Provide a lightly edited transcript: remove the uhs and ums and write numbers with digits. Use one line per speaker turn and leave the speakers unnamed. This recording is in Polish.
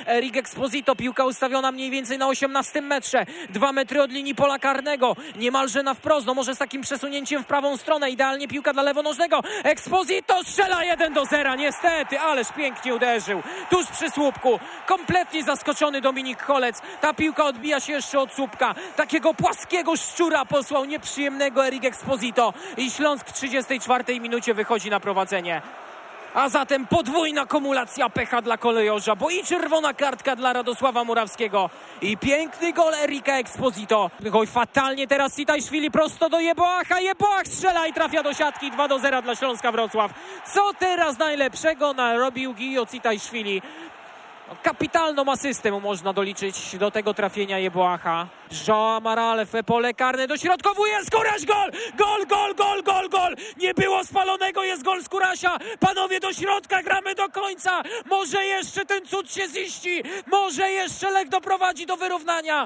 Erik Exposito, piłka ustawiona mniej więcej na 18 metrze. 2 metry od linii pola karnego. Niemalże na wprost, no może z takim przesunięciem w prawą stronę. Idealnie piłka dla lewonożnego. Exposito strzela 1-0. Niestety, ależ pięknie uderzył. Tuż przy słupku. Kompletnie zaskoczony Dominik Holec. Ta piłka odbija się jeszcze od słupka. Takiego płaskiego szczura posłał nieprzyjemnego Erik Exposito. I Śląsk w 34 minucie wychodzi na prowadzenie. A zatem podwójna kumulacja pecha dla kolejorza, bo i czerwona kartka dla Radosława Murawskiego i piękny gol Erika Exposito. Oj, fatalnie teraz Citajszwili prosto do Jeboacha. Jeboach strzela i trafia do siatki. 2-0 dla Śląska Wrocław. Co teraz najlepszego narobił Gio Citajszwili? Kapitalną asystę mu można doliczyć do tego trafienia Jeboacha. João Amaral w pole karne dośrodkowuje. Skóraś, gol! Gol! Nie było spalonego, jest gol Skórasia. Panowie, do środka, gramy do końca. Może jeszcze ten cud się ziści. Może jeszcze Lech doprowadzi do wyrównania.